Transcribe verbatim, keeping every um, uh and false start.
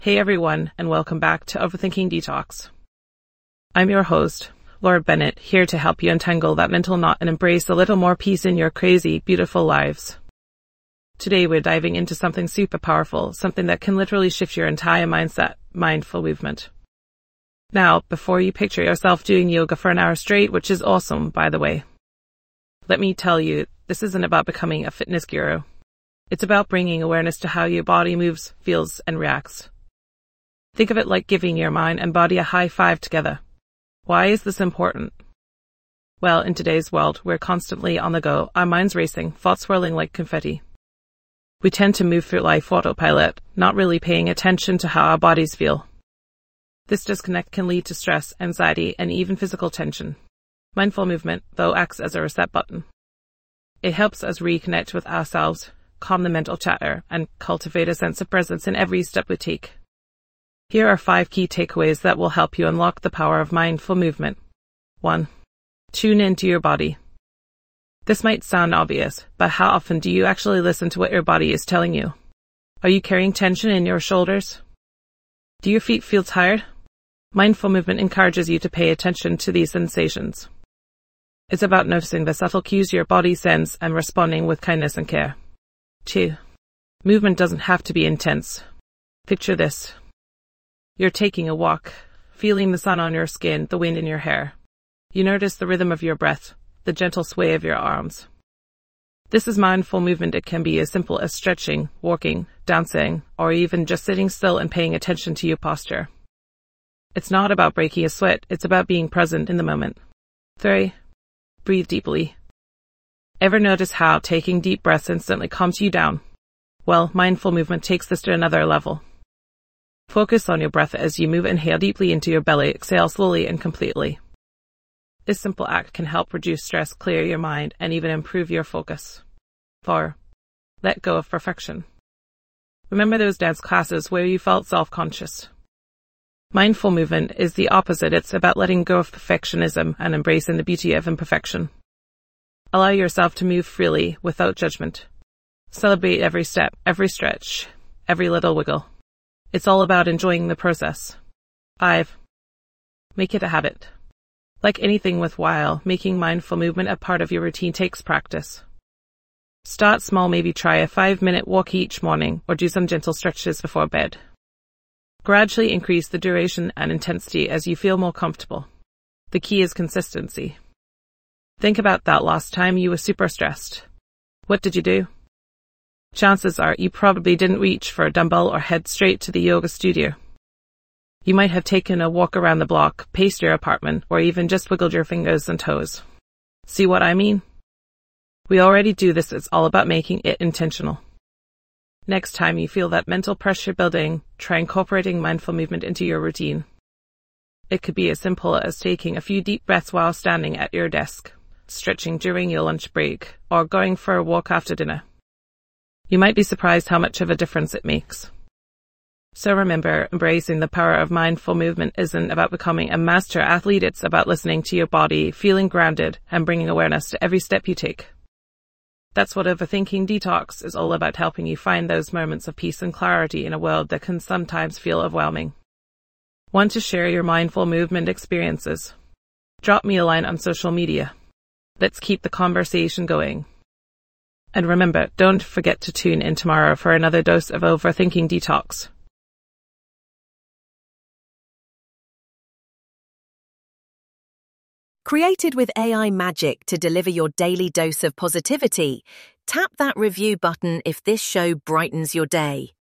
Hey everyone, and welcome back to Overthinking Detox. I'm your host, Lord Bennett, here to help you untangle that mental knot and embrace a little more peace in your crazy, beautiful lives. Today we're diving into something super powerful, something that can literally shift your entire mindset, mindful movement. Now, before you picture yourself doing yoga for an hour straight, which is awesome, by the way, let me tell you, this isn't about becoming a fitness guru. It's about bringing awareness to how your body moves, feels, and reacts. Think of it like giving your mind and body a high five together. Why is this important? Well, in today's world, we're constantly on the go, our minds racing, thoughts swirling like confetti. We tend to move through life autopilot, not really paying attention to how our bodies feel. This disconnect can lead to stress, anxiety, and even physical tension. Mindful movement, though, acts as a reset button. It helps us reconnect with ourselves, calm the mental chatter, and cultivate a sense of presence in every step we take. Here are five key takeaways that will help you unlock the power of mindful movement. one. Tune into your body. This might sound obvious, but how often do you actually listen to what your body is telling you? Are you carrying tension in your shoulders? Do your feet feel tired? Mindful movement encourages you to pay attention to these sensations. It's about noticing the subtle cues your body sends and responding with kindness and care. two. Movement doesn't have to be intense. Picture this. You're taking a walk, feeling the sun on your skin, the wind in your hair. You notice the rhythm of your breath, the gentle sway of your arms. This is mindful movement. It can be as simple as stretching, walking, dancing, or even just sitting still and paying attention to your posture. It's not about breaking a sweat, it's about being present in the moment. three. Breathe deeply. Ever notice how taking deep breaths instantly calms you down? Well, mindful movement takes this to another level. Focus on your breath as you move. Inhale deeply into your belly, exhale slowly and completely. This simple act can help reduce stress, clear your mind, and even improve your focus. four. Let go of perfection. Remember those dance classes where you felt self-conscious? Mindful movement is the opposite. It's about letting go of perfectionism and embracing the beauty of imperfection. Allow yourself to move freely without judgment. Celebrate every step, every stretch, every little wiggle. It's all about enjoying the process. five. Make it a habit. Like anything worthwhile, making mindful movement a part of your routine takes practice. Start small, maybe try a five-minute walk each morning or do some gentle stretches before bed. Gradually increase the duration and intensity as you feel more comfortable. The key is consistency. Think about that last time you were super stressed. What did you do? Chances are you probably didn't reach for a dumbbell or head straight to the yoga studio. You might have taken a walk around the block, paced your apartment, or even just wiggled your fingers and toes. See what I mean? We already do this. It's all about making it intentional. Next time you feel that mental pressure building, try incorporating mindful movement into your routine. It could be as simple as taking a few deep breaths while standing at your desk, stretching during your lunch break, or going for a walk after dinner. You might be surprised how much of a difference it makes. So remember, embracing the power of mindful movement isn't about becoming a master athlete. It's about listening to your body, feeling grounded, and bringing awareness to every step you take. That's what Overthinking Detox is all about, helping you find those moments of peace and clarity in a world that can sometimes feel overwhelming. Want to share your mindful movement experiences? Drop me a line on social media. Let's keep the conversation going. And remember, don't forget to tune in tomorrow for another dose of Overthinking Detox. Created with A I magic to deliver your daily dose of positivity, tap that review button if this show brightens your day.